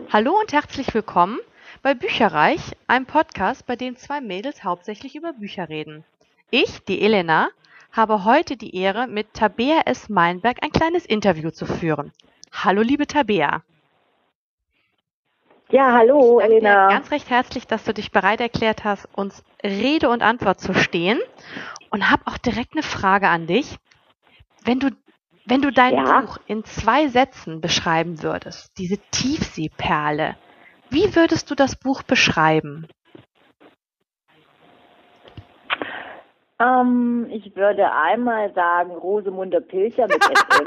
Hallo und herzlich willkommen bei Bücherreich, einem Podcast, bei dem zwei Mädels hauptsächlich über Bücher reden. Ich, die Elena, habe heute die Ehre, mit Tabea S. Meinberg ein kleines Interview zu führen. Hallo, liebe Tabea. Ja, hallo, Ich danke dir Elena. ganz recht herzlich, dass du dich bereit erklärt hast, uns Rede und Antwort zu stehen. Und habe auch direkt eine Frage an dich. Wenn du dein Buch in 2 Sätzen beschreiben würdest, diese Tiefseeperle, wie würdest du das Buch beschreiben? Ich würde einmal sagen Rosemunde Pilcher mit SM.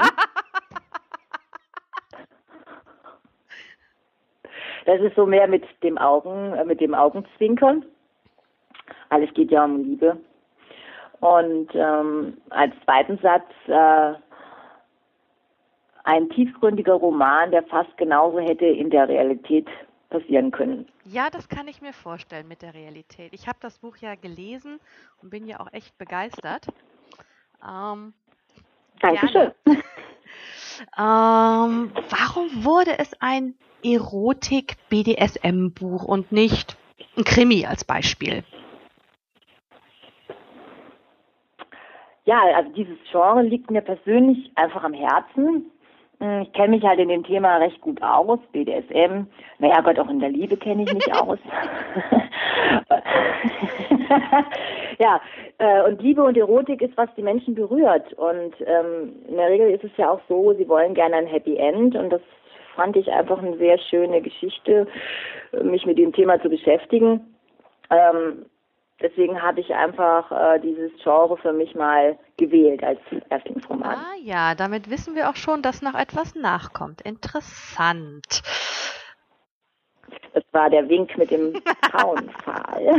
Das ist so mehr mit dem Augenzwinkern. Alles geht ja um Liebe. Und als zweiten Satz ein tiefgründiger Roman, der fast genauso hätte in der Realität passieren können. Ja, das kann ich mir vorstellen mit der Realität. Ich habe das Buch ja gelesen und bin ja auch echt begeistert. Dankeschön. Warum wurde es ein Erotik-BDSM-Buch und nicht ein Krimi als Beispiel? Ja, also dieses Genre liegt mir persönlich einfach am Herzen. Ich kenne mich halt in dem Thema recht gut aus, BDSM. Naja Gott, auch in der Liebe kenne ich mich aus. Ja, und Liebe und Erotik ist, was die Menschen berührt. Und in der Regel ist es ja auch so, sie wollen gerne ein Happy End. Und das fand ich einfach eine sehr schöne Geschichte, mich mit dem Thema zu beschäftigen. Deswegen habe ich einfach dieses Genre für mich mal gewählt als Erstlingsroman. Ah ja, damit wissen wir auch schon, dass noch etwas nachkommt. Interessant. Das war der Wink mit dem Frauenpfahl.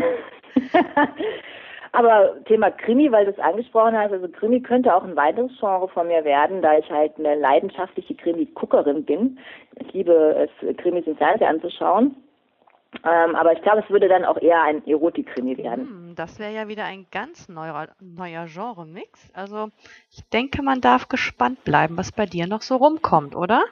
Aber Thema Krimi, weil du es angesprochen hast, also Krimi könnte auch ein weiteres Genre von mir werden, da ich halt eine leidenschaftliche Krimi-Guckerin bin. Ich liebe es, Krimis im Fernsehen anzuschauen. Aber ich glaube, es würde dann auch eher ein Erotik-Krimi werden. Das wäre ja wieder ein ganz neuer Genre-Mix. Also ich denke, man darf gespannt bleiben, was bei dir noch so rumkommt, oder?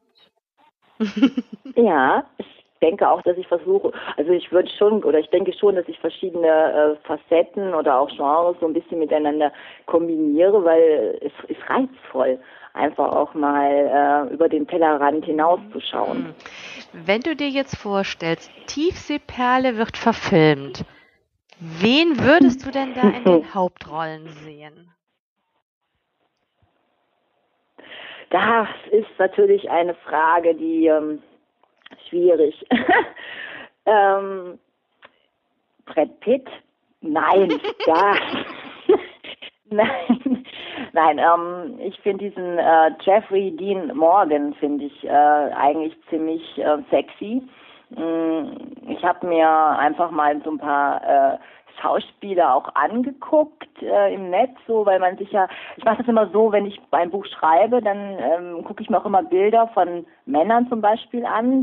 Ja, ich denke auch, dass ich versuche, also ich denke schon, dass ich verschiedene Facetten oder auch Genres so ein bisschen miteinander kombiniere, weil es ist reizvoll, einfach auch mal über den Tellerrand hinauszuschauen. Wenn du dir jetzt vorstellst, Tiefseeperle wird verfilmt, wen würdest du denn da in den Hauptrollen sehen? Das ist natürlich eine Frage, die schwierig. Brad Pitt? Nein, ja. Nein, ich finde diesen Jeffrey Dean Morgan finde ich eigentlich ziemlich sexy. Ich habe mir einfach mal so ein paar Schauspieler auch angeguckt im Netz, so, weil man sich ja, ich mache das immer so, wenn ich ein Buch schreibe, dann gucke ich mir auch immer Bilder von Männern zum Beispiel an,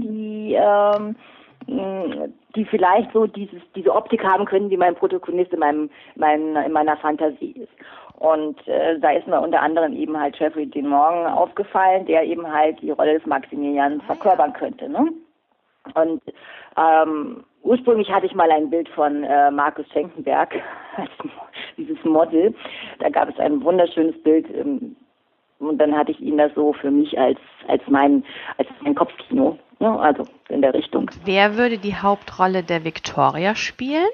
die vielleicht so diese Optik haben können, wie mein Protagonist in meiner Fantasie ist. Und da ist mir unter anderem eben halt Jeffrey Dean Morgan aufgefallen, der eben halt die Rolle des Maximilian verkörpern könnte, ne? Und ursprünglich hatte ich mal ein Bild von Markus Schenkenberg, dieses Model. Da gab es ein wunderschönes Bild und dann hatte ich ihn da so für mich als mein Kopfkino, ne? Also in der Richtung. Und wer würde die Hauptrolle der Victoria spielen?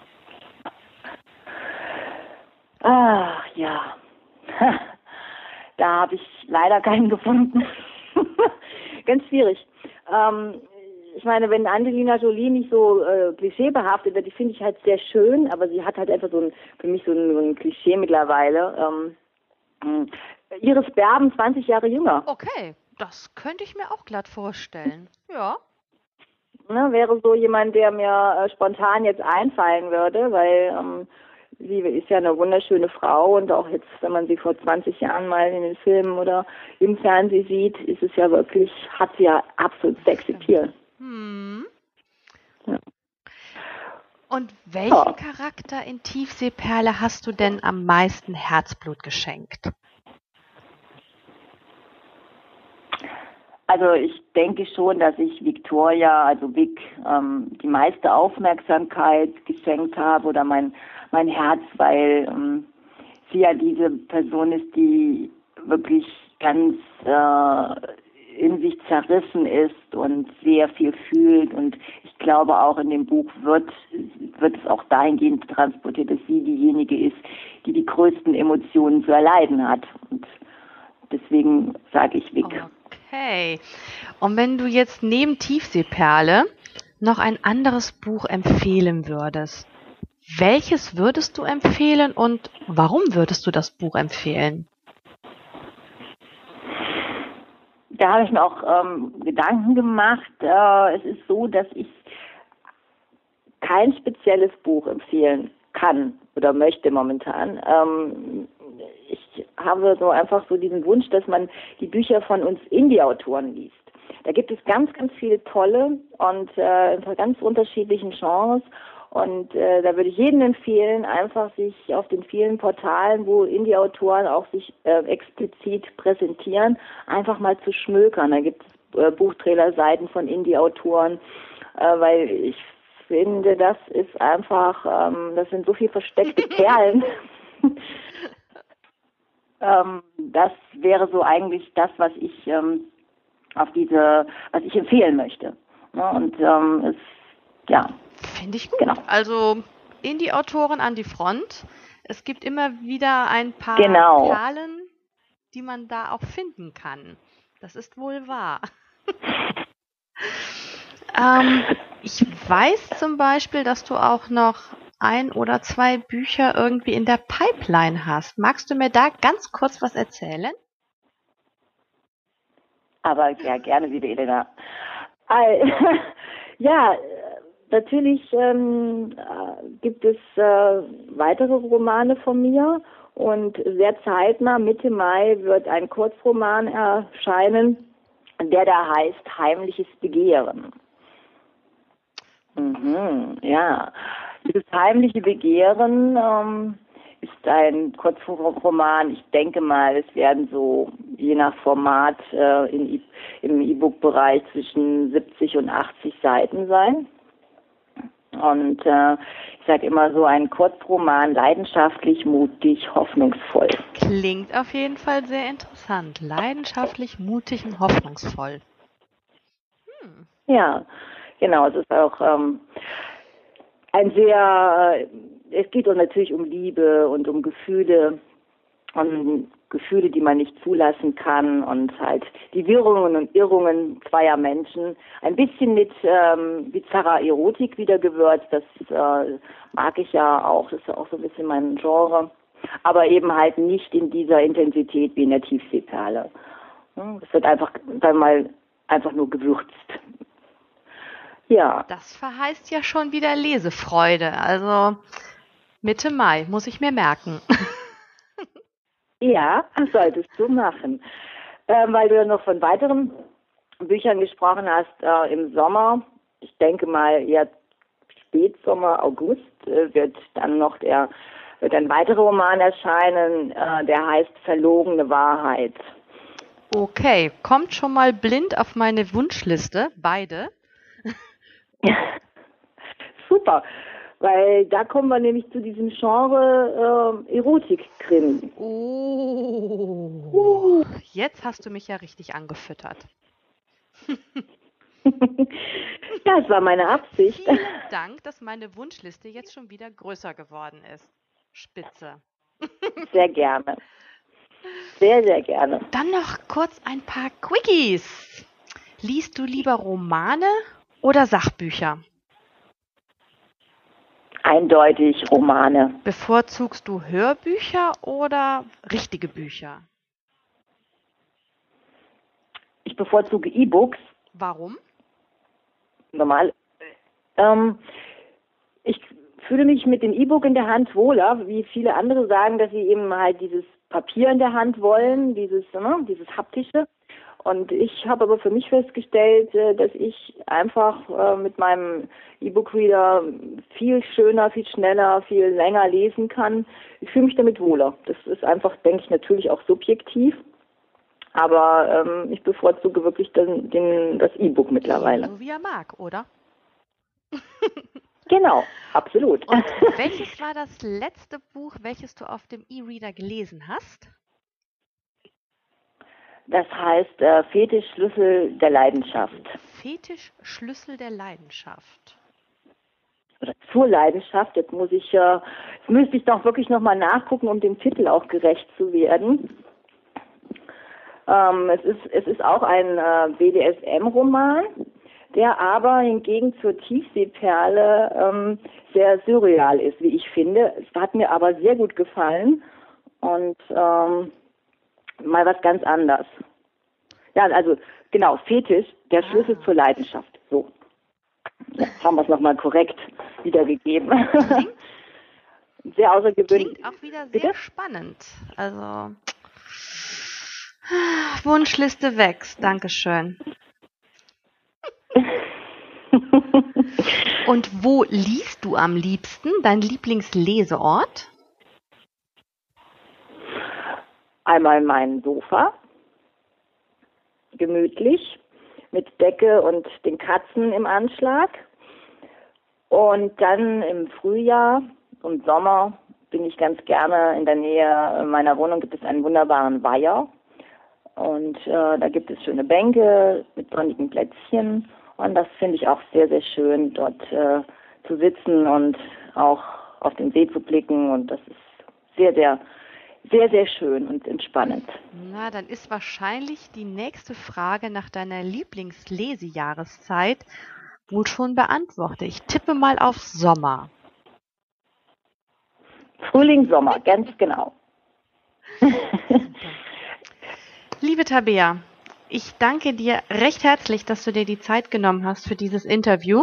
Ach ja, da habe ich leider keinen gefunden. Ganz schwierig. Ich meine, wenn Angelina Jolie nicht so klischeebehaftet wird, die finde ich halt sehr schön, aber sie hat halt einfach für mich so ein Klischee mittlerweile. Iris Berben 20 Jahre jünger. Okay, das könnte ich mir auch glatt vorstellen. Ja. Ne, wäre so jemand, der mir spontan jetzt einfallen würde, weil sie ist ja eine wunderschöne Frau und auch jetzt, wenn man sie vor 20 Jahren mal in den Filmen oder im Fernsehen sieht, ist es ja wirklich, hat sie ja absolut sexy Appeal. Ja. Und welchen Charakter in Tiefseeperle hast du denn am meisten Herzblut geschenkt? Also ich denke schon, dass ich Victoria, also Vic, die meiste Aufmerksamkeit geschenkt habe oder mein Herz, weil sie ja diese Person ist, die wirklich ganz in sich zerrissen ist und sehr viel fühlt. Und ich glaube auch in dem Buch wird es auch dahingehend transportiert, dass sie diejenige ist, die die größten Emotionen zu erleiden hat. Und deswegen sage ich Vic. Okay. Und wenn du jetzt neben Tiefseeperle noch ein anderes Buch empfehlen würdest, welches würdest du empfehlen und warum würdest du das Buch empfehlen? Da habe ich mir auch Gedanken gemacht. Es ist so, dass ich kein spezielles Buch empfehlen kann oder möchte momentan. Ich habe so einfach so diesen Wunsch, dass man die Bücher von uns Indie-Autoren liest. Da gibt es ganz, ganz viele tolle und in ganz unterschiedlichen Genres. Und da würde ich jedem empfehlen, einfach sich auf den vielen Portalen, wo Indie-Autoren auch sich explizit präsentieren, einfach mal zu schmökern. Da gibt es Buchtrailer-Seiten von Indie-Autoren, weil ich finde, das ist einfach, das sind so viele versteckte Perlen. Das wäre so eigentlich das, was ich was ich empfehlen möchte. Ja, und ja. Finde ich gut. Genau. Also Indie-Autoren an die Front. Es gibt immer wieder ein paar Genau. Perlen, die man da auch finden kann. Das ist wohl wahr. Ich weiß zum Beispiel, dass du auch noch 1 oder 2 Bücher irgendwie in der Pipeline hast. Magst du mir da ganz kurz was erzählen? Aber ja, gerne, liebe Elena. Ja, natürlich gibt es weitere Romane von mir und sehr zeitnah, Mitte Mai, wird ein Kurzroman erscheinen, der da heißt Heimliches Begehren. Ja, dieses Heimliche Begehren ist ein Kurzroman. Ich denke mal, es werden so je nach Format im E-Book-Bereich zwischen 70 und 80 Seiten sein. Und ich sage immer so, ein Kurzroman, leidenschaftlich, mutig, hoffnungsvoll. Klingt auf jeden Fall sehr interessant. Leidenschaftlich, mutig und hoffnungsvoll. Ja, genau. Es ist auch es geht auch natürlich um Liebe und um Gefühle, die man nicht zulassen kann und halt die Wirrungen und Irrungen zweier Menschen. Ein bisschen mit bizarrer Erotik wiedergewürzt, das mag ich ja auch, das ist ja auch so ein bisschen mein Genre, aber eben halt nicht in dieser Intensität wie in der Tiefseeperle. Es wird einfach nur gewürzt. Ja. Das verheißt ja schon wieder Lesefreude. Also Mitte Mai, muss ich mir merken. Ja, das solltest du machen. Weil du ja noch von weiteren Büchern gesprochen hast, im Sommer, ich denke mal eher Spätsommer, August, wird ein weiterer Roman erscheinen, der heißt Verlogene Wahrheit. Okay, kommt schon mal blind auf meine Wunschliste, beide. Super, weil da kommen wir nämlich zu diesem Genre Erotik-Krimi. Jetzt hast du mich ja richtig angefüttert. Das war meine Absicht. Vielen Dank, dass meine Wunschliste jetzt schon wieder größer geworden ist. Spitze. Sehr gerne. Sehr, sehr gerne. Dann noch kurz ein paar Quickies. Liest du lieber Romane oder Sachbücher? Eindeutig Romane. Bevorzugst du Hörbücher oder richtige Bücher? Ich bevorzuge E-Books. Warum? Normal. Ich fühle mich mit dem E-Book in der Hand wohler, wie viele andere sagen, dass sie eben halt dieses Papier in der Hand wollen, dieses haptische. Und ich habe aber für mich festgestellt, dass ich einfach mit meinem E-Book-Reader viel schöner, viel schneller, viel länger lesen kann. Ich fühle mich damit wohler. Das ist einfach, denke ich, natürlich auch subjektiv. Aber ich bevorzuge wirklich das E-Book mittlerweile. So wie er mag, oder? Genau, absolut. Und welches war das letzte Buch, welches du auf dem E-Reader gelesen hast? Das heißt Fetisch Schlüssel der Leidenschaft. Fetisch Schlüssel der Leidenschaft. Oder zur Leidenschaft. Jetzt müsste ich doch wirklich nochmal nachgucken, um dem Titel auch gerecht zu werden. Es ist auch ein BDSM-Roman, der aber hingegen zur Tiefseeperle sehr surreal ist, wie ich finde. Es hat mir aber sehr gut gefallen und mal was ganz anderes. Ja, also genau, Fetisch, der Schlüssel zur Leidenschaft. So, jetzt haben wir es nochmal korrekt wiedergegeben. Sehr außergewöhnlich. Klingt auch wieder sehr spannend. Also Wunschliste wächst. Dankeschön. Und wo liest du am liebsten? Dein Lieblingsleseort? Einmal mein Sofa, gemütlich, mit Decke und den Katzen im Anschlag. Und dann im Frühjahr und Sommer bin ich ganz gerne in der Nähe meiner Wohnung, gibt es einen wunderbaren Weiher. Und da gibt es schöne Bänke mit sonnigen Plätzchen. Und das finde ich auch sehr, sehr schön, dort zu sitzen und auch auf den See zu blicken. Und das ist sehr, sehr, sehr, sehr schön und entspannend. Na, dann ist wahrscheinlich die nächste Frage nach deiner Lieblingslesejahreszeit wohl schon beantwortet. Ich tippe mal auf Sommer. Frühling, Sommer, ganz genau. Liebe Tabea, ich danke dir recht herzlich, dass du dir die Zeit genommen hast für dieses Interview.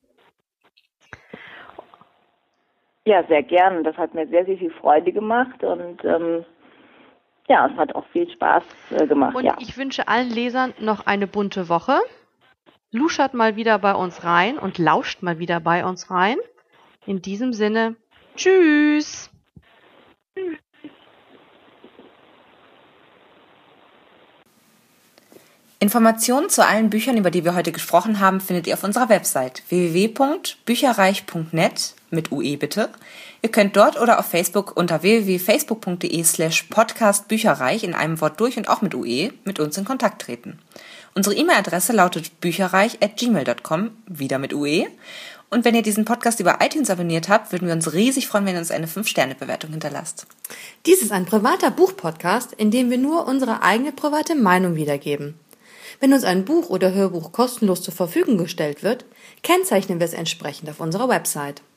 Ja, sehr gern. Das hat mir sehr, sehr viel Freude gemacht und ja, es hat auch viel Spaß gemacht. Und ich wünsche allen Lesern noch eine bunte Woche. Luschert mal wieder bei uns rein und lauscht mal wieder bei uns rein. In diesem Sinne, tschüss! Informationen zu allen Büchern, über die wir heute gesprochen haben, findet ihr auf unserer Website www.bücherreich.net mit UE bitte. Ihr könnt dort oder auf Facebook unter www.facebook.de/podcastbücherreich in einem Wort durch und auch mit UE mit uns in Kontakt treten. Unsere E-Mail-Adresse lautet bücherreich@gmail.com, wieder mit UE. Und wenn ihr diesen Podcast über iTunes abonniert habt, würden wir uns riesig freuen, wenn ihr uns eine 5-Sterne-Bewertung hinterlasst. Dies ist ein privater Buchpodcast, in dem wir nur unsere eigene private Meinung wiedergeben. Wenn uns ein Buch oder Hörbuch kostenlos zur Verfügung gestellt wird, kennzeichnen wir es entsprechend auf unserer Website.